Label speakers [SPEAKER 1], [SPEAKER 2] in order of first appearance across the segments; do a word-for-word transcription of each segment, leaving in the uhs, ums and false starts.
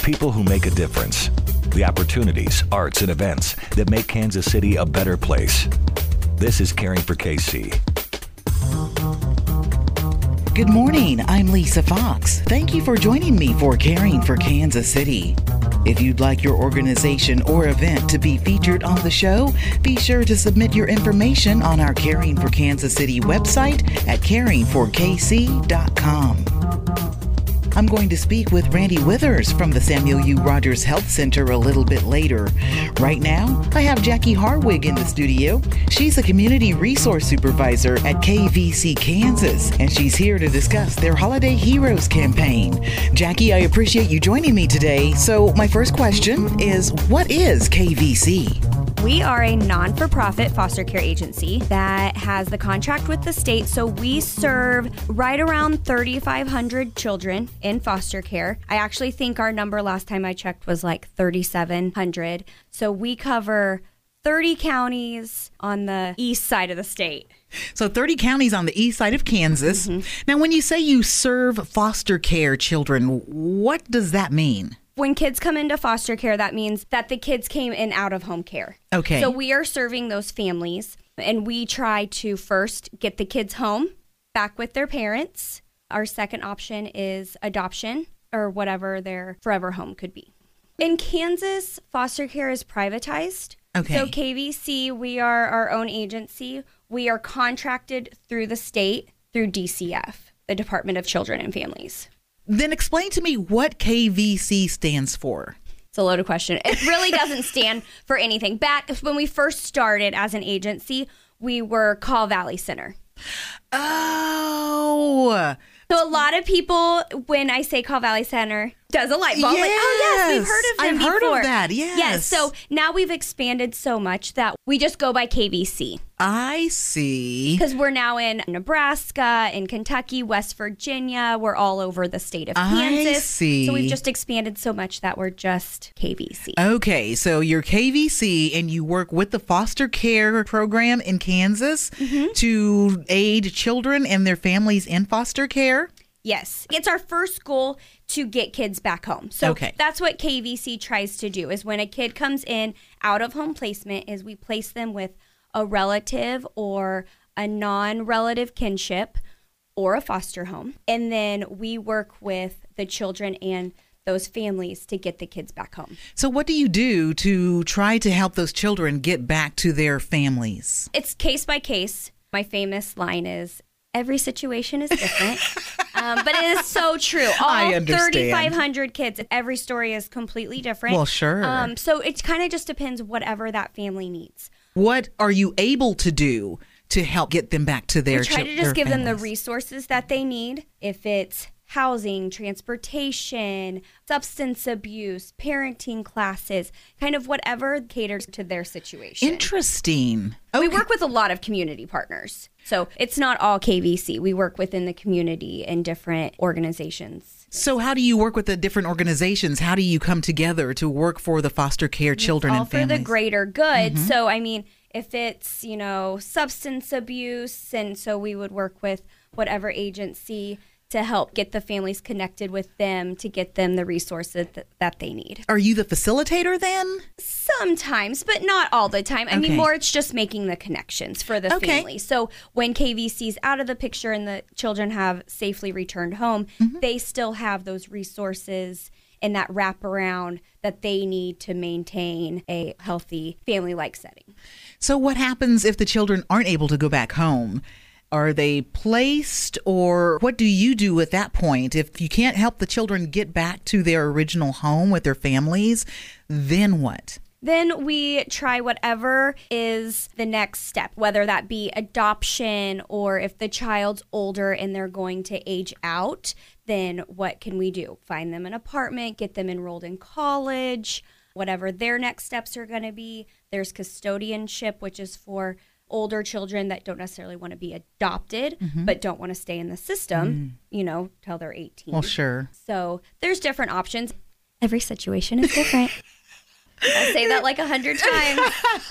[SPEAKER 1] people who make a difference. The opportunities, arts, and events that make Kansas City a better place. This is Caring for K C.
[SPEAKER 2] Good morning, I'm Lisa Fox. Thank you for joining me for Caring for Kansas City. If you'd like your organization or event to be featured on the show, be sure to submit your information on our Caring for Kansas City website at caring for k c dot com. I'm going to speak with Randy Withers from the Samuel U. Rogers Health Center a little bit later. Right now, I have Jackie Harwig in the studio. She's a community resource supervisor at K V C Kansas, and she's here to discuss their Holiday Heroes campaign. Jackie, I appreciate you joining me today. So my first question is, what is K V C?
[SPEAKER 3] We are a non-for-profit foster care agency that has the contract with the state, so we serve right around thirty-five hundred children in foster care. I actually think our number last time I checked was like thirty-seven hundred. So we cover thirty counties on the east side of the state.
[SPEAKER 2] So thirty counties on the east side of Kansas. Mm-hmm. Now, when you say you serve foster care children, what does that mean?
[SPEAKER 3] When kids come into foster care, that means that the kids came in out-of-home care.
[SPEAKER 2] Okay.
[SPEAKER 3] So we are serving those families, and we try to first get the kids home, back with their parents. Our second option is adoption, or whatever their forever home could be. In Kansas, foster care is privatized.
[SPEAKER 2] Okay.
[SPEAKER 3] So K V C, we are our own agency. We are contracted through the state, through D C F, the Department of Children and Families.
[SPEAKER 2] Then explain to me what K V C stands for.
[SPEAKER 3] It's a loaded question. It really doesn't stand for anything. Back when we first started as an agency, we were Kaw Valley Center.
[SPEAKER 2] Oh.
[SPEAKER 3] So a lot of people, when I say Kaw Valley Center, does a light bulb.
[SPEAKER 2] Yes.
[SPEAKER 3] Like, oh, yes, we've heard of them
[SPEAKER 2] I've
[SPEAKER 3] before.
[SPEAKER 2] heard of that, yes.
[SPEAKER 3] Yes, so now we've expanded so much that we just go by K V C.
[SPEAKER 2] I see.
[SPEAKER 3] Because we're now in Nebraska, in Kentucky, West Virginia. We're all over the state of Kansas.
[SPEAKER 2] I see.
[SPEAKER 3] So we've just expanded so much that we're just K V C.
[SPEAKER 2] Okay, so you're K V C and you work with the foster care program in Kansas mm-hmm. to aid children and their families in foster care?
[SPEAKER 3] Yes. It's our first goal to get kids back home. So
[SPEAKER 2] okay.
[SPEAKER 3] That's what K V C tries to do, is when a kid comes in out of home placement, is we place them with a relative or a non-relative kinship or a foster home. And then we work with the children and those families to get the kids back home.
[SPEAKER 2] So what do you do to try to help those children get back to their families?
[SPEAKER 3] It's case by case. My famous line is, every situation is different. um, but it is so true. All
[SPEAKER 2] I understand.
[SPEAKER 3] thirty-five hundred kids, every story is completely different.
[SPEAKER 2] Well, sure.
[SPEAKER 3] Um, so it kind of just depends whatever that family needs.
[SPEAKER 2] What are you able to do to help get them back to their
[SPEAKER 3] We try
[SPEAKER 2] ch-
[SPEAKER 3] to just give
[SPEAKER 2] families?
[SPEAKER 3] them the resources that they need. If it's housing, transportation, substance abuse, parenting classes, kind of whatever caters to their situation.
[SPEAKER 2] Interesting. Okay.
[SPEAKER 3] We work with a lot of community partners. So it's not all K V C. We work within the community and different organizations.
[SPEAKER 2] So how do you work with the different organizations? How do you come together to work for the foster care children
[SPEAKER 3] all
[SPEAKER 2] and families?
[SPEAKER 3] for the greater good.
[SPEAKER 2] Mm-hmm.
[SPEAKER 3] So, I mean, if it's, you know, substance abuse, and so we would work with whatever agency to help get the families connected with them, to get them the resources th- that they need.
[SPEAKER 2] Are you the facilitator then?
[SPEAKER 3] Sometimes, but not all the time. I
[SPEAKER 2] Okay.
[SPEAKER 3] mean, more it's just making the connections for the
[SPEAKER 2] Okay.
[SPEAKER 3] family. So when K V C's out of the picture and the children have safely returned home, mm-hmm. they still have those resources and that wraparound that they need to maintain a healthy family-like setting.
[SPEAKER 2] So what happens if the children aren't able to go back home? Are they placed, or what do you do at that point? If you can't help the children get back to their original home with their families, then what?
[SPEAKER 3] Then we try whatever is the next step, whether that be adoption, or if the child's older and they're going to age out, then what can we do? Find them an apartment, get them enrolled in college, whatever their next steps are going to be. There's custodianship, which is for older children that don't necessarily want to be adopted, mm-hmm. but don't want to stay in the system, mm. you know, till they're eighteen.
[SPEAKER 2] Well, sure.
[SPEAKER 3] So there's different options. Every situation is different. I'll say that like a hundred times.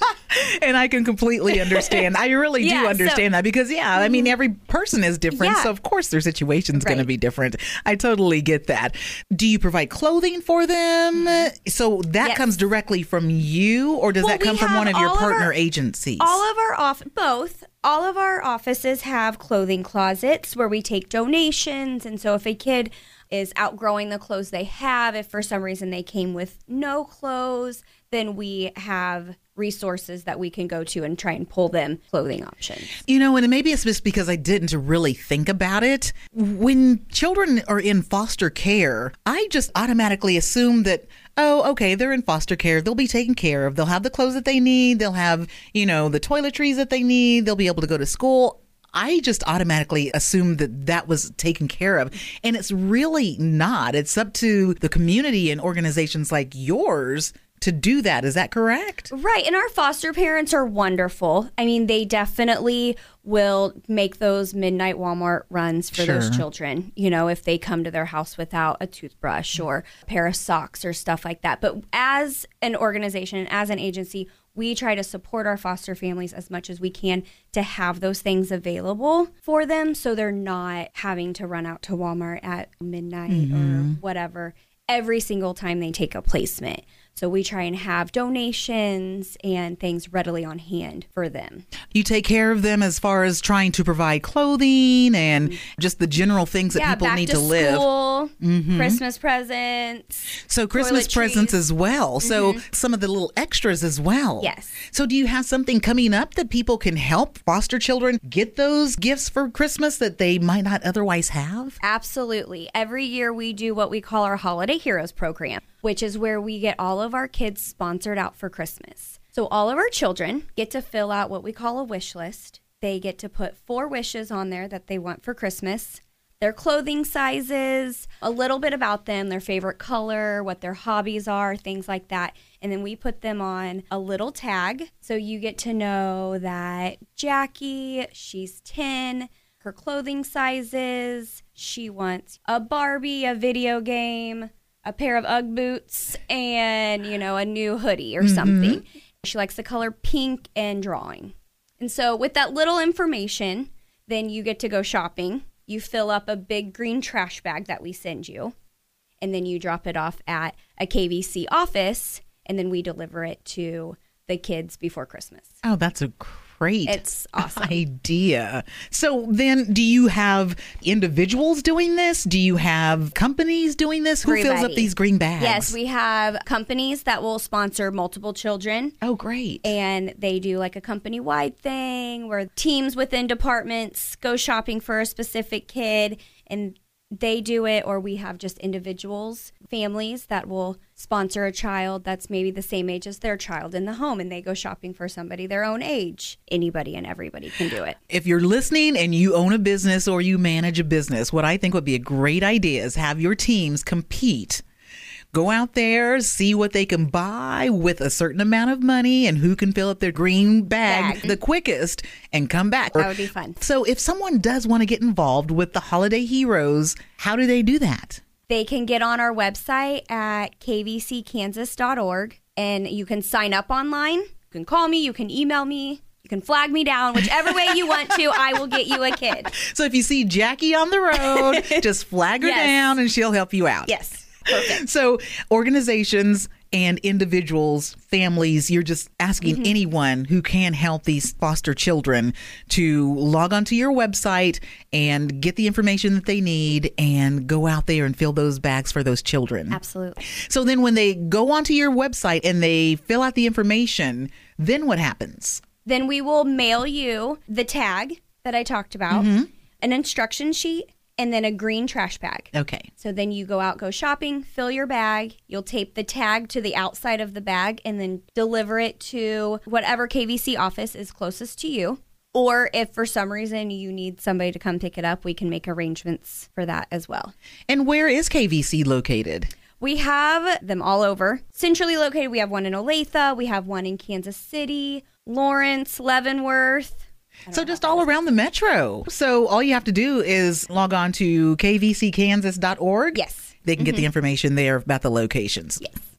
[SPEAKER 2] And I can completely understand. I really
[SPEAKER 3] Yeah,
[SPEAKER 2] do understand
[SPEAKER 3] so-
[SPEAKER 2] that because, yeah, I mean, every person is different.
[SPEAKER 3] Yeah.
[SPEAKER 2] So, of course, their situation's going to
[SPEAKER 3] Right.
[SPEAKER 2] be different. I totally get that. Do you provide clothing for them? So that
[SPEAKER 3] Yes.
[SPEAKER 2] comes directly from you, or does
[SPEAKER 3] Well,
[SPEAKER 2] that come
[SPEAKER 3] we
[SPEAKER 2] from one
[SPEAKER 3] have
[SPEAKER 2] of your
[SPEAKER 3] all of
[SPEAKER 2] partner
[SPEAKER 3] our-
[SPEAKER 2] agencies?
[SPEAKER 3] All of our off both. All of our offices have clothing closets where we take donations. And so if a kid is outgrowing the clothes they have, if for some reason they came with no clothes, then we have resources that we can go to and try and pull them clothing options.
[SPEAKER 2] You know, and maybe it's just because I didn't really think about it. When children are in foster care, I just automatically assume that, oh, okay, they're in foster care. They'll be taken care of. They'll have the clothes that they need. They'll have, you know, the toiletries that they need. They'll be able to go to school. I just automatically assumed that that was taken care of. And it's really not. It's up to the community and organizations like yours to do that. Is that correct?
[SPEAKER 3] Right. And our foster parents are wonderful. I mean, they definitely will make those midnight Walmart runs for those
[SPEAKER 2] Sure.
[SPEAKER 3] children, you know, if they come to their house without a toothbrush or a pair of socks or stuff like that. But as an organization, as an agency, we try to support our foster families as much as we can to have those things available for them so they're not having to run out to Walmart at midnight
[SPEAKER 2] Mm-hmm.
[SPEAKER 3] or whatever every single time they take a placement. So we try and have donations and things readily on hand for them.
[SPEAKER 2] You take care of them as far as trying to provide clothing and just the general things that
[SPEAKER 3] yeah,
[SPEAKER 2] people
[SPEAKER 3] back
[SPEAKER 2] need
[SPEAKER 3] to,
[SPEAKER 2] to live.
[SPEAKER 3] school, Christmas presents.
[SPEAKER 2] So Christmas
[SPEAKER 3] toiletries.
[SPEAKER 2] presents as well. So some of the little extras as well.
[SPEAKER 3] Yes.
[SPEAKER 2] So do you have something coming up that people can help foster children get those gifts for Christmas that they might not otherwise have?
[SPEAKER 3] Absolutely. Every year we do what we call our Holiday Heroes program, which is where we get all of our kids sponsored out for Christmas. So all of our children get to fill out what we call a wish list. They get to put four wishes on there that they want for Christmas, their clothing sizes, a little bit about them, their favorite color, what their hobbies are, things like that. And then we put them on a little tag. So you get to know that Jackie, she's ten, her clothing sizes, she wants a Barbie, a video game, a pair of Ugg boots, and, you know, a new hoodie or something. She likes the color pink and drawing. And so with that little information, then you get to go shopping. You fill up a big green trash bag that we send you, and then you drop it off at a K V C office, and then we deliver it to the kids before Christmas.
[SPEAKER 2] Oh, that's a great
[SPEAKER 3] It's awesome.
[SPEAKER 2] idea. So then do you have individuals doing this? Do you have companies doing this? Who fills up
[SPEAKER 3] Everybody.
[SPEAKER 2] these green bags?
[SPEAKER 3] Yes, we have companies that will sponsor multiple children.
[SPEAKER 2] Oh, great.
[SPEAKER 3] And they do like a company-wide thing where teams within departments go shopping for a specific kid, and they do it, or we have just individuals, families that will sponsor a child that's maybe the same age as their child in the home, and they go shopping for somebody their own age. Anybody and everybody can do it.
[SPEAKER 2] If you're listening and you own a business or you manage a business, what I think would be a great idea is have your teams compete. Go out there, see what they can buy with a certain amount of money and who can fill up their green bag
[SPEAKER 3] Bag.
[SPEAKER 2] the quickest and come back.
[SPEAKER 3] That would be fun.
[SPEAKER 2] So if someone does want to get involved with the Holiday Heroes, how do they do that?
[SPEAKER 3] They can get on our website at k v c kansas dot org, and you can sign up online. You can call me, you can email me, you can flag me down, whichever way you want to. I will get you a kid.
[SPEAKER 2] So if you see Jackie on the road, just flag her
[SPEAKER 3] Yes.
[SPEAKER 2] down and she'll help you out.
[SPEAKER 3] Yes, perfect.
[SPEAKER 2] So organizations and individuals, families, you're just asking
[SPEAKER 3] Mm-hmm.
[SPEAKER 2] anyone who can help these foster children to log onto your website and get the information that they need and go out there and fill those bags for those children.
[SPEAKER 3] Absolutely.
[SPEAKER 2] So then when they go onto your website and they fill out the information, then what happens?
[SPEAKER 3] Then we will mail you the tag that I talked about, an instruction sheet, and then a green trash bag.
[SPEAKER 2] Okay.
[SPEAKER 3] So then you go out, go shopping, fill your bag. You'll tape the tag to the outside of the bag and then deliver it to whatever K V C office is closest to you. Or if for some reason you need somebody to come pick it up, we can make arrangements for that as well.
[SPEAKER 2] And where is K V C located?
[SPEAKER 3] We have them all over. Centrally located, we have one in Olathe. We have one in Kansas City, Lawrence, Leavenworth.
[SPEAKER 2] So just all around the metro. So all you have to do is log on to k v c kansas dot org.
[SPEAKER 3] Yes.
[SPEAKER 2] They can get the information there about the locations.
[SPEAKER 3] Yes.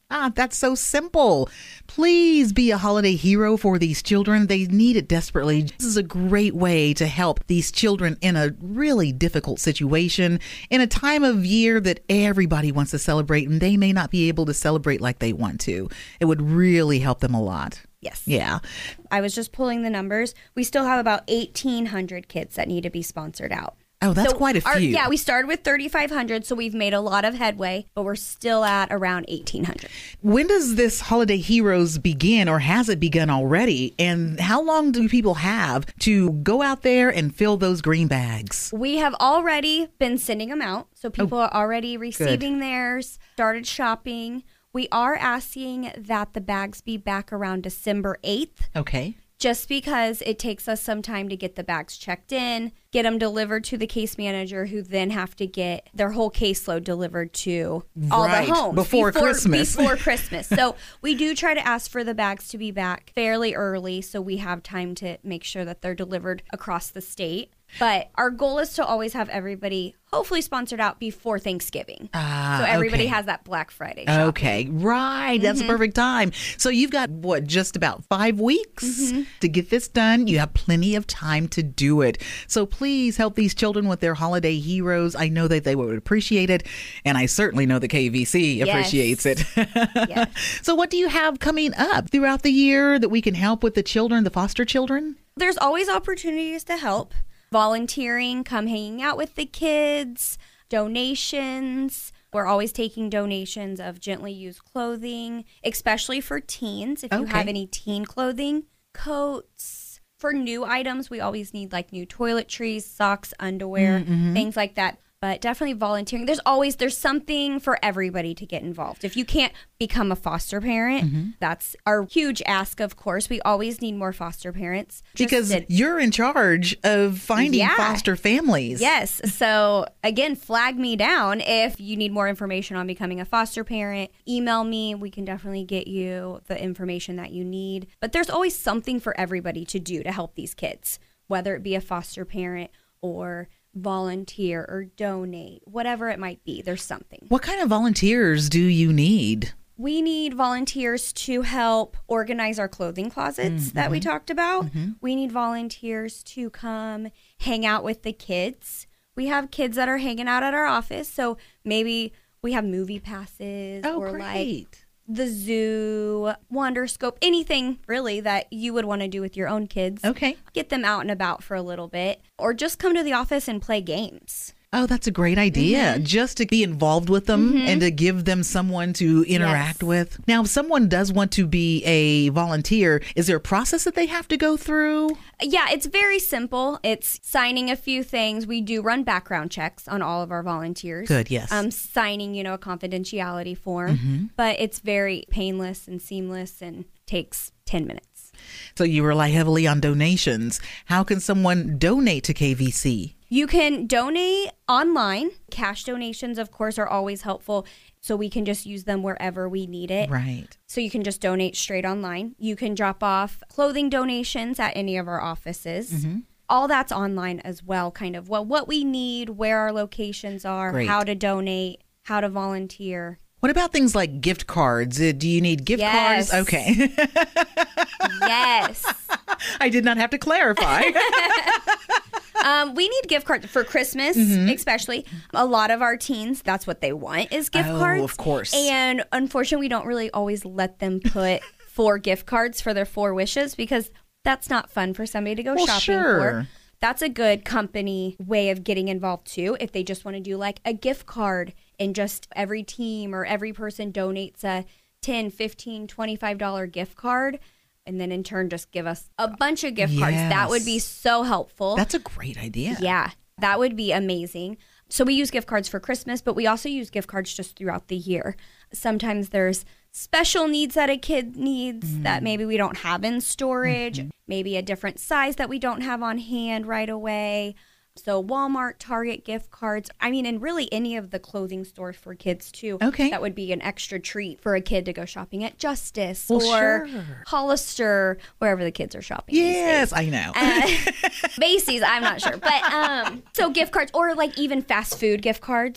[SPEAKER 2] Ah, that's so simple. Please be a holiday hero for these children. They need it desperately. This is a great way to help these children in a really difficult situation, in a time of year that everybody wants to celebrate, and they may not be able to celebrate like they want to. It would really help them a lot.
[SPEAKER 3] Yes.
[SPEAKER 2] Yeah.
[SPEAKER 3] I was just pulling the numbers. We still have about eighteen hundred kids that need to be sponsored out.
[SPEAKER 2] Oh, that's
[SPEAKER 3] so
[SPEAKER 2] quite a few.
[SPEAKER 3] Our, yeah, we started with thirty-five hundred, so we've made a lot of headway, but we're still at around eighteen hundred.
[SPEAKER 2] When does this Holiday Heroes begin, or has it begun already? And how long do people have to go out there and fill those green bags?
[SPEAKER 3] We have already been sending them out, so people
[SPEAKER 2] oh,
[SPEAKER 3] are already receiving
[SPEAKER 2] good.
[SPEAKER 3] theirs, started shopping. We are asking that the bags be back around December eighth.
[SPEAKER 2] Okay.
[SPEAKER 3] Just because it takes us some time to get the bags checked in, get them delivered to the case manager, who then have to get their whole caseload delivered to all
[SPEAKER 2] right.
[SPEAKER 3] the homes.
[SPEAKER 2] Before, before Christmas.
[SPEAKER 3] Before Christmas. So we do try to ask for the bags to be back fairly early so we have time to make sure that they're delivered across the state. But our goal is to always have everybody hopefully sponsored out before Thanksgiving.
[SPEAKER 2] Ah,
[SPEAKER 3] so everybody
[SPEAKER 2] okay.
[SPEAKER 3] has that Black Friday shopping.
[SPEAKER 2] Okay, right. That's
[SPEAKER 3] Mm-hmm.
[SPEAKER 2] the perfect time. So you've got, what, just about five weeks
[SPEAKER 3] Mm-hmm.
[SPEAKER 2] to get this done. You have plenty of time to do it. So please help these children with their holiday heroes. I know that they would appreciate it, and I certainly know the K V C
[SPEAKER 3] Yes.
[SPEAKER 2] appreciates it.
[SPEAKER 3] Yes.
[SPEAKER 2] So what do you have coming up throughout the year that we can help with the children, the foster children?
[SPEAKER 3] There's always opportunities to help. Volunteering, come hanging out with the kids, donations. We're always taking donations of gently used clothing, especially for teens. If you
[SPEAKER 2] Okay.
[SPEAKER 3] have any teen clothing, coats. For new items, we always need like new toiletries, socks, underwear,
[SPEAKER 2] Mm-hmm.
[SPEAKER 3] things like that. But definitely volunteering. There's always, there's something for everybody to get involved. If you can't become a foster parent,
[SPEAKER 2] Mm-hmm.
[SPEAKER 3] that's our huge ask, of course. We always need more foster parents. Just
[SPEAKER 2] Because
[SPEAKER 3] to-
[SPEAKER 2] you're in charge of finding
[SPEAKER 3] Yeah.
[SPEAKER 2] foster families.
[SPEAKER 3] Yes. So again, flag me down if you need more information on becoming a foster parent. Email me. We can definitely get you the information that you need. But there's always something for everybody to do to help these kids, whether it be a foster parent or volunteer or donate, whatever it might be. There's something.
[SPEAKER 2] What kind of volunteers do you need?
[SPEAKER 3] We need volunteers to help organize our clothing closets
[SPEAKER 2] Mm-hmm.
[SPEAKER 3] that we talked about. We need volunteers to come hang out with the kids. We have kids that are hanging out at our office, so maybe we have movie passes
[SPEAKER 2] Oh,
[SPEAKER 3] or
[SPEAKER 2] great.
[SPEAKER 3] like the zoo, Wonderscope, anything really that you would want to do with your own kids.
[SPEAKER 2] Okay.
[SPEAKER 3] Get them out and about for a little bit, or just come to the office and play games.
[SPEAKER 2] Oh, that's a great idea.
[SPEAKER 3] Mm-hmm.
[SPEAKER 2] Just to be involved with them and to give them someone to interact
[SPEAKER 3] Yes.
[SPEAKER 2] with. Now, if someone does want to be a volunteer, is there a process that they have to go through?
[SPEAKER 3] Yeah, it's very simple. It's signing a few things. We do run background checks on all of our volunteers.
[SPEAKER 2] Good, yes.
[SPEAKER 3] Um, signing, you know, a confidentiality form. But it's very painless and seamless and takes ten minutes.
[SPEAKER 2] So you rely heavily on donations. How can someone donate to K V C?
[SPEAKER 3] You can donate online. Cash donations, of course, are always helpful. So we can just use them wherever we need it.
[SPEAKER 2] Right.
[SPEAKER 3] So you can just donate straight online. You can drop off clothing donations at any of our offices.
[SPEAKER 2] Mm-hmm.
[SPEAKER 3] All that's online as well, kind of, well, what we need, where our locations are,
[SPEAKER 2] Great.
[SPEAKER 3] how to donate, how to volunteer.
[SPEAKER 2] What about things like gift cards? Uh, Do you need gift
[SPEAKER 3] Yes.
[SPEAKER 2] cards? Okay.
[SPEAKER 3] Yes.
[SPEAKER 2] I did not have to clarify.
[SPEAKER 3] um, we need gift cards for Christmas, especially. A lot of our teens, that's what they want is gift
[SPEAKER 2] Oh,
[SPEAKER 3] cards.
[SPEAKER 2] of course.
[SPEAKER 3] And unfortunately, we don't really always let them put four gift cards for their four wishes because that's not fun for somebody to go
[SPEAKER 2] Well,
[SPEAKER 3] shopping
[SPEAKER 2] sure.
[SPEAKER 3] for. That's a good company way of getting involved too. If they just want to do like a gift card and just every team or every person donates a ten, fifteen, twenty-five dollars gift card and then in turn just give us a bunch of gift cards. That would be
[SPEAKER 2] Yes.
[SPEAKER 3] so helpful.
[SPEAKER 2] That's a great idea.
[SPEAKER 3] Yeah, that would be amazing. So we use gift cards for Christmas, but we also use gift cards just throughout the year. Sometimes there's special needs that a kid needs
[SPEAKER 2] Mm.
[SPEAKER 3] that maybe we don't have in storage,
[SPEAKER 2] Mm-hmm.
[SPEAKER 3] maybe a different size that we don't have on hand right away. So Walmart, Target gift cards. I mean, and really any of the clothing stores for kids too.
[SPEAKER 2] Okay.
[SPEAKER 3] That would be an extra treat for a kid to go shopping at Justice
[SPEAKER 2] Well,
[SPEAKER 3] or
[SPEAKER 2] sure.
[SPEAKER 3] Hollister, wherever the kids are shopping these days.
[SPEAKER 2] Yes, I know.
[SPEAKER 3] Uh, Macy's, I'm not sure. But um, so gift cards or like even fast food gift cards.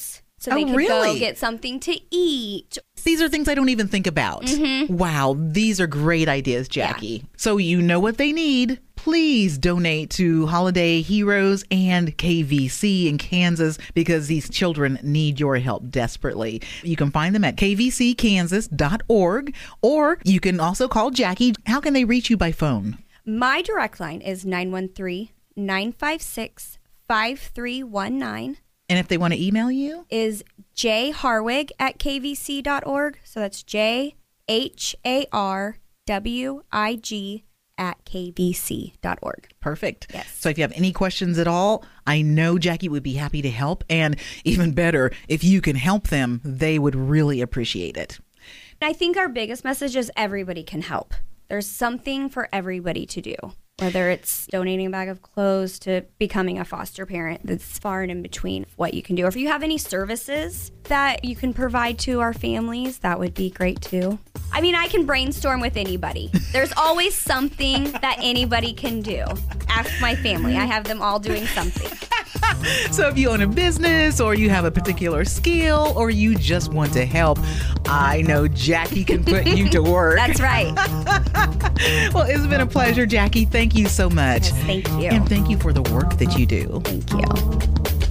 [SPEAKER 3] so they
[SPEAKER 2] Oh,
[SPEAKER 3] could
[SPEAKER 2] really?
[SPEAKER 3] go get something to eat.
[SPEAKER 2] These are things I don't even think about.
[SPEAKER 3] Mm-hmm.
[SPEAKER 2] Wow, these are great ideas, Jackie.
[SPEAKER 3] Yeah.
[SPEAKER 2] So you know what they need. Please donate to Holiday Heroes and K V C in Kansas because these children need your help desperately. You can find them at k v c kansas dot org, or you can also call Jackie. How can they reach you by phone?
[SPEAKER 3] My direct line is nine one three, nine five six, five three one nine.
[SPEAKER 2] And if they want to email you?
[SPEAKER 3] Is jharwig at k v c dot org. So that's J H A R W I G at k v c dot org.
[SPEAKER 2] Perfect.
[SPEAKER 3] Yes.
[SPEAKER 2] So if you have any questions at all, I know Jackie would be happy to help. And even better, if you can help them, they would really appreciate it.
[SPEAKER 3] And I think our biggest message is everybody can help. There's something for everybody to do. Whether it's donating a bag of clothes to becoming a foster parent, that's far and in between what you can do. Or if you have any services that you can provide to our families, that would be great too. I mean, I can brainstorm with anybody. There's always something that anybody can do. Ask my family. I have them all doing something.
[SPEAKER 2] So if you own a business or you have a particular skill or you just want to help, I know Jackie can put you to work.
[SPEAKER 3] That's right.
[SPEAKER 2] Well, it's been a pleasure, Jackie. Thank you so much.
[SPEAKER 3] Yes, thank you.
[SPEAKER 2] And thank you for the work that you do.
[SPEAKER 3] Thank you.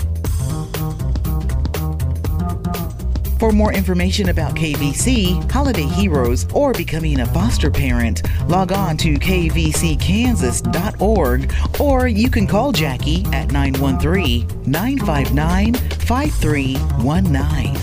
[SPEAKER 2] For more information about K V C, Holiday Heroes, or becoming a foster parent, log on to k v c kansas dot org, or you can call Jackie at nine one three, nine five nine, five three one nine.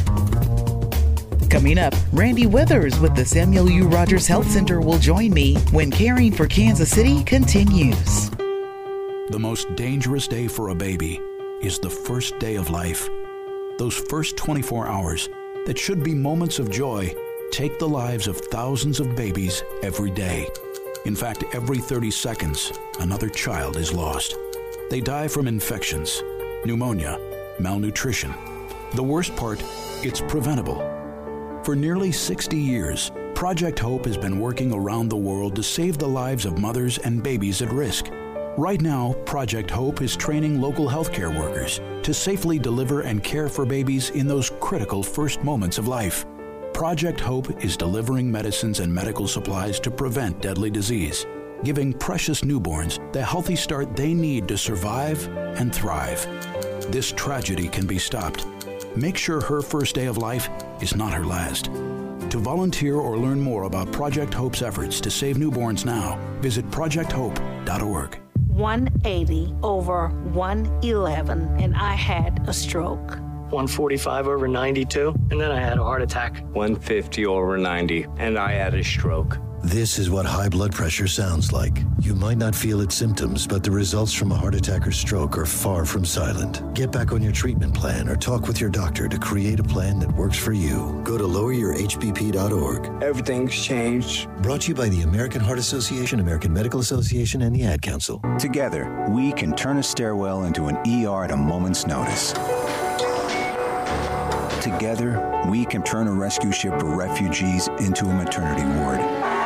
[SPEAKER 2] Coming up, Randy Withers with the Samuel U. Rogers Health Center will join me when Caring for Kansas City continues.
[SPEAKER 4] The most dangerous day for a baby is the first day of life. Those first twenty-four hours that should be moments of joy take the lives of thousands of babies every day. In fact, every thirty seconds, another child is lost. They die from infections, pneumonia, malnutrition. The worst part, it's preventable. For nearly sixty years, Project Hope has been working around the world to save the lives of mothers and babies at risk. Right now, Project Hope is training local healthcare workers to safely deliver and care for babies in those critical first moments of life. Project Hope is delivering medicines and medical supplies to prevent deadly disease, giving precious newborns the healthy start they need to survive and thrive. This tragedy can be stopped. Make sure her first day of life is not her last. To volunteer or learn more about Project Hope's efforts to save newborns now, visit project hope dot org.
[SPEAKER 5] one eighty over one eleven, and I had a stroke.
[SPEAKER 6] one forty-five over ninety-two, and then I had a heart attack.
[SPEAKER 7] one fifty over ninety, and I had a stroke.
[SPEAKER 8] This is what high blood pressure sounds like. You might not feel its symptoms, but the results from a heart attack or stroke are far from silent. Get back on your treatment plan or talk with your doctor to create a plan that works for you. Go to lower your h b p dot org.
[SPEAKER 7] Everything's changed.
[SPEAKER 8] Brought to you by the American Heart Association, American Medical Association, and the Ad Council.
[SPEAKER 9] Together, we can turn a stairwell into an E R at a moment's notice. Together, we can turn a rescue ship for refugees into a maternity ward.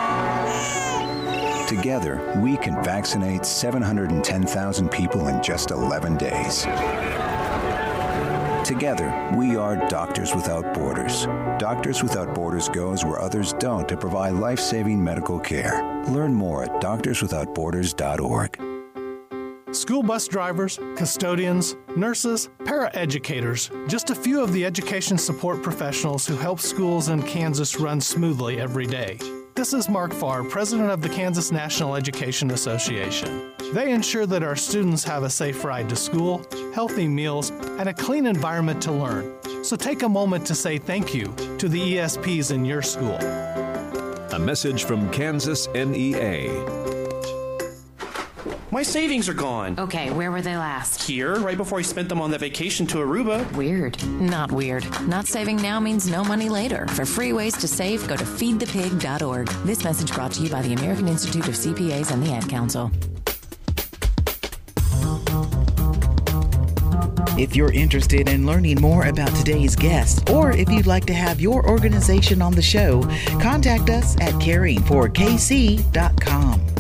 [SPEAKER 9] Together, we can vaccinate seven hundred ten thousand people in just eleven days. Together, we are Doctors Without Borders. Doctors Without Borders goes where others don't to provide life-saving medical care. Learn more at doctors without borders dot org.
[SPEAKER 10] School bus drivers, custodians, nurses, paraeducators, just a few of the education support professionals who help schools in Kansas run smoothly every day. This is Mark Farr, president of the Kansas National Education Association. They ensure that our students have a safe ride to school, healthy meals, and a clean environment to learn. So take a moment to say thank you to the E S Ps in your school.
[SPEAKER 11] A message from Kansas N E A.
[SPEAKER 12] My savings are gone.
[SPEAKER 13] Okay, where were they last?
[SPEAKER 12] Here, right before I spent them on that vacation to Aruba.
[SPEAKER 13] Weird. Not weird. Not saving now means no money later. For free ways to save, go to feed the pig dot org. This message brought to you by the American Institute of C P As and the Ad Council.
[SPEAKER 2] If you're interested in learning more about today's guest, or if you'd like to have your organization on the show, contact us at caring for k c dot com.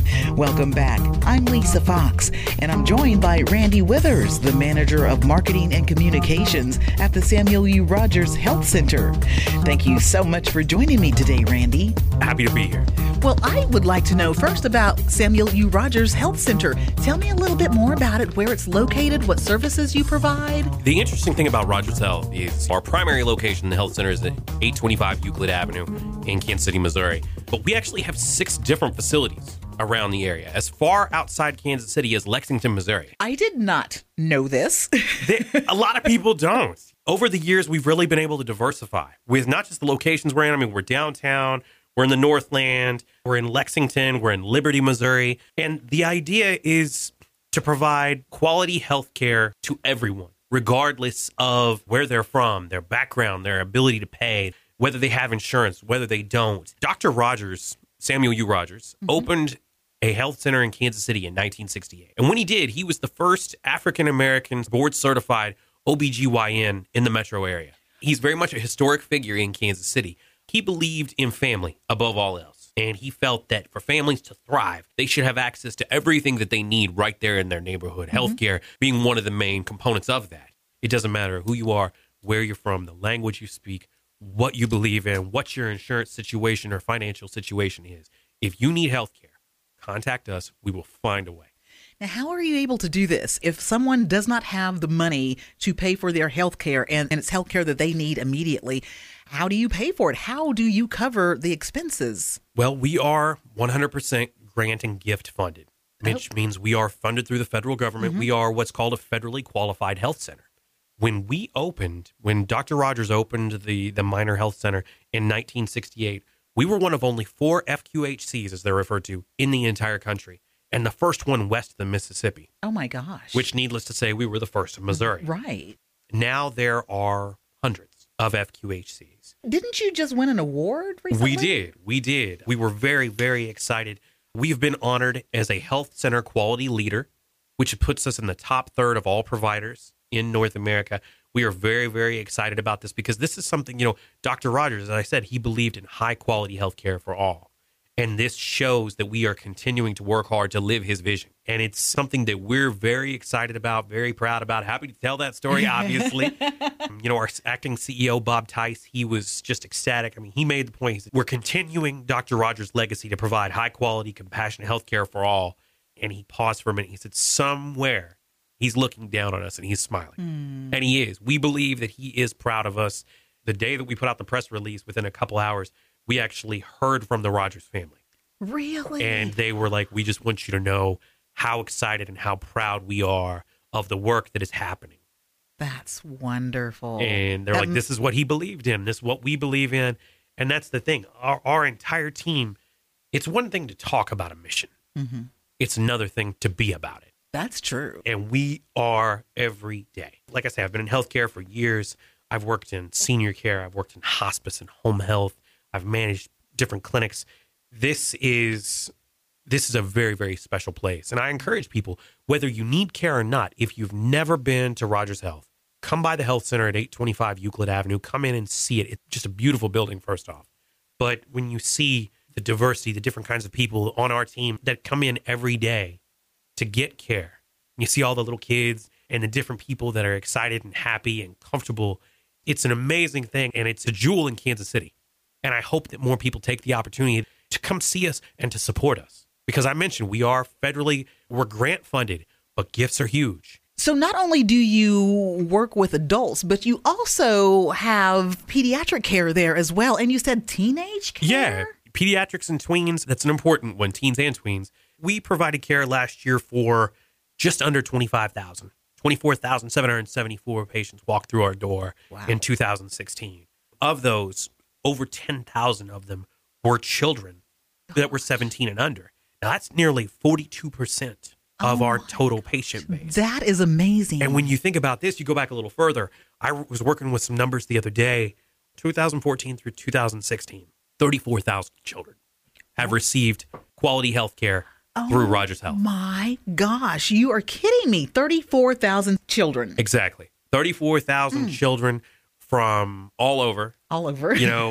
[SPEAKER 2] Welcome back. I'm Lisa Fox, and I'm joined by Randy Withers, the Manager of Marketing and Communications at the Samuel U. Rogers Health Center. Thank you so much for joining me today, Randy.
[SPEAKER 14] Happy to be here.
[SPEAKER 2] Well, I would like to know first about Samuel U. Rogers Health Center. Tell me a little bit more about it, where it's located, what services you provide.
[SPEAKER 14] The interesting thing about Rogers Health is our primary location in the health center is at eight twenty-five Euclid Avenue in Kansas City, Missouri. But we actually have six different facilities around the area, as far outside Kansas City as Lexington, Missouri.
[SPEAKER 2] I did not know this.
[SPEAKER 14] they, a lot of people don't. Over the years, we've really been able to diversify with not just the locations we're in. I mean, we're downtown, we're in the Northland, we're in Lexington, we're in Liberty, Missouri. And the idea is to provide quality health care to everyone, regardless of where they're from, their background, their ability to pay, whether they have insurance, whether they don't. Doctor Rogers, Samuel U. Rogers, mm-hmm. opened a health center in Kansas City in nineteen sixty-eight. And when he did, he was the first African-American board-certified O B G Y N in the metro area. He's very much a historic figure in Kansas City. He believed in family above all else. And he felt that for families to thrive, they should have access to everything that they need right there in their neighborhood. Mm-hmm. Healthcare being one of the main components of that. It doesn't matter who you are, where you're from, the language you speak, what you believe in, what your insurance situation or financial situation is. If you need healthcare, contact us. We will find a way.
[SPEAKER 2] Now, how are you able to do this? If someone does not have the money to pay for their health care and, and it's health care that they need immediately, how do you pay for it? How do you cover the expenses?
[SPEAKER 14] Well, we are one hundred percent grant and gift funded, which oh. means we are funded through the federal government. Mm-hmm. We are what's called a federally qualified health center. When we opened, when Doctor Rogers opened the, the Minor Health Center in nineteen sixty-eight, we were one of only four F Q H Cs, as they're referred to, in the entire country, and the first one west of the Mississippi.
[SPEAKER 2] Oh, my gosh.
[SPEAKER 14] Which, needless to say, we were the first in Missouri.
[SPEAKER 2] Right.
[SPEAKER 14] Now there are hundreds of F Q H Cs.
[SPEAKER 2] Didn't you just win an award recently?
[SPEAKER 14] We did. We did. We were very, very excited. We've been honored as a health center quality leader, which puts us in the top third of all providers in North America. We are very, very excited about this because this is something, you know, Doctor Rogers, as I said, he believed in high quality health care for all. And this shows that we are continuing to work hard to live his vision. And it's something that we're very excited about, very proud about. Happy to tell that story, obviously. You know, our acting C E O, Bob Tice, he was just ecstatic. I mean, he made the point. He said, we're continuing Doctor Rogers' legacy to provide high quality, compassionate health care for all. And he paused for a minute. He said, somewhere he's looking down on us and he's smiling. Mm. And he is. We believe that he is proud of us. The day that we put out the press release, within a couple hours, we actually heard from the Rogers family.
[SPEAKER 2] Really?
[SPEAKER 14] And they were like, we just want you to know how excited and how proud we are of the work that is happening.
[SPEAKER 2] That's wonderful.
[SPEAKER 14] And they're
[SPEAKER 2] that
[SPEAKER 14] like, this is what he believed in. This is what we believe in. And that's the thing. Our, our entire team, it's one thing to talk about a mission. Mm-hmm. It's another thing to be about it.
[SPEAKER 2] That's true.
[SPEAKER 14] And we are every day. Like I say, I've been in healthcare for years. I've worked in senior care. I've worked in hospice and home health. I've managed different clinics. This is this is a very, very special place. And I encourage people, whether you need care or not, if you've never been to Rogers Health, come by the health center at eight twenty-five Euclid Avenue. Come in and see it. It's just a beautiful building, first off. But when you see the diversity, the different kinds of people on our team that come in every day to get care, you see all the little kids and the different people that are excited and happy and comfortable. It's an amazing thing, and it's a jewel in Kansas City. And I hope that more people take the opportunity to come see us and to support us. Because I mentioned we are federally, we're grant funded, but gifts are huge.
[SPEAKER 2] So not only do you work with adults, but you also have pediatric care there as well. And you said teenage care?
[SPEAKER 14] Yeah, pediatrics and tweens, that's an important one, teens and tweens. We provided care last year for just under twenty-five thousand. twenty-four thousand seven hundred seventy-four patients walked through our door wow. in two thousand sixteen. Of those, over ten thousand of them were children that were seventeen and under. Now, that's nearly forty-two percent of oh our total patient base.
[SPEAKER 2] That is amazing.
[SPEAKER 14] And when you think about this, you go back a little further. I was working with some numbers the other day, two thousand fourteen through two thousand sixteen, thirty-four thousand children have received quality health care oh, through Rogers Health.
[SPEAKER 2] My gosh, you are kidding me. thirty-four thousand children.
[SPEAKER 14] Exactly. thirty-four thousand mm. children from all over.
[SPEAKER 2] All over.
[SPEAKER 14] You know,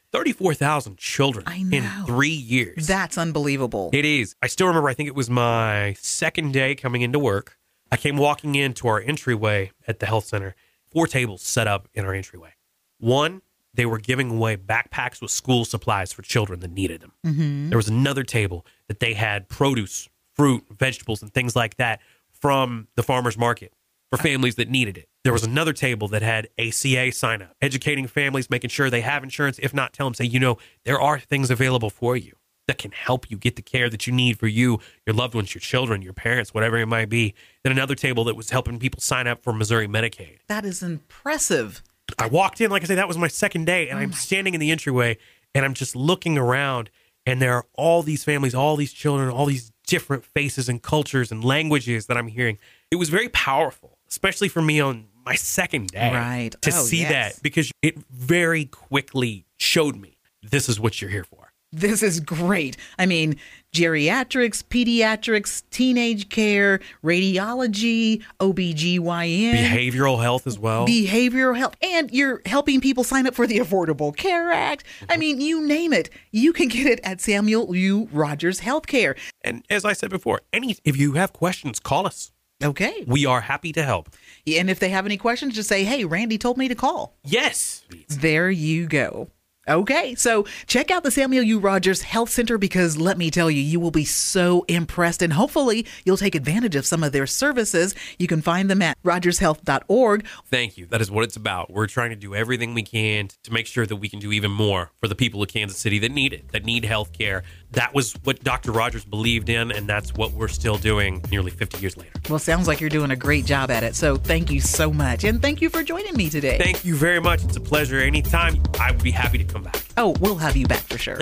[SPEAKER 14] thirty-four thousand children in three years.
[SPEAKER 2] That's unbelievable.
[SPEAKER 14] It is. I still remember, I think it was my second day coming into work. I came walking into our entryway at the health center, four tables set up in our entryway. One, they were giving away backpacks with school supplies for children that needed them.
[SPEAKER 2] Mm-hmm.
[SPEAKER 14] There was another table that they had produce, fruit, vegetables, and things like that from the farmer's market for families that needed it. There was another table that had A C A sign up, educating families, making sure they have insurance. If not, tell them, say, you know, there are things available for you that can help you get the care that you need for you, your loved ones, your children, your parents, whatever it might be. Then another table that was helping people sign up for Missouri Medicaid.
[SPEAKER 2] That is impressive.
[SPEAKER 14] I walked in, like I said, that was my second day, and oh I'm standing in the entryway, and I'm just looking around, and there are all these families, all these children, all these different faces and cultures and languages that I'm hearing. It was very powerful, especially for me on my second day.
[SPEAKER 2] Right.
[SPEAKER 14] To
[SPEAKER 2] oh,
[SPEAKER 14] see
[SPEAKER 2] yes.
[SPEAKER 14] that, because it very quickly showed me this is what you're here for.
[SPEAKER 2] This is great. I mean, geriatrics, pediatrics, teenage care, radiology, O B G Y N.
[SPEAKER 14] Behavioral health as well.
[SPEAKER 2] Behavioral health. And you're helping people sign up for the Affordable Care Act. Mm-hmm. I mean, you name it. You can get it at Samuel U. Rogers Healthcare.
[SPEAKER 14] And as I said before, any if you have questions, call us.
[SPEAKER 2] Okay.
[SPEAKER 14] We are happy to help.
[SPEAKER 2] And if they have any questions, just say, hey, Randy told me to call.
[SPEAKER 14] Yes.
[SPEAKER 2] There you go. Okay, so check out the Samuel U. Rogers Health Center, because let me tell you, you will be so impressed, and hopefully you'll take advantage of some of their services. You can find them at rogers health dot org.
[SPEAKER 14] Thank you. That is what it's about. We're trying to do everything we can to make sure that we can do even more for the people of Kansas City that need it, that need health care. That was what Doctor Rogers believed in, and that's what we're still doing nearly fifty years later.
[SPEAKER 2] Well, sounds like you're doing a great job at it, so thank you so much, and thank you for joining me today.
[SPEAKER 14] Thank you very much. It's a pleasure. Anytime, I would be happy to come back.
[SPEAKER 2] Oh, we'll have you back for sure.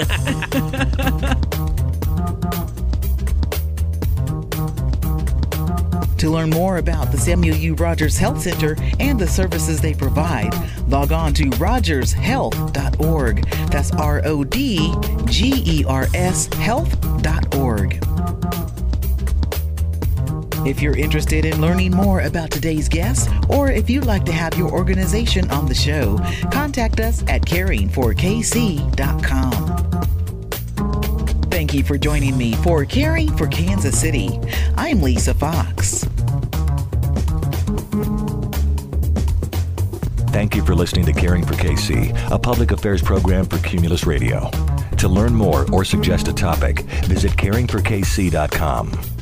[SPEAKER 2] To learn more about the Samuel U. Rogers Health Center and the services they provide, log on to rogers health dot org. That's R O D G E R S health dot org. If you're interested in learning more about today's guest, or if you'd like to have your organization on the show, contact us at caring for k c dot com. Thank you for joining me for Caring for Kansas City. I'm Lisa Fox.
[SPEAKER 1] Thank you for listening to Caring for K C, a public affairs program for Cumulus Radio. To learn more or suggest a topic, visit caring for k c dot com.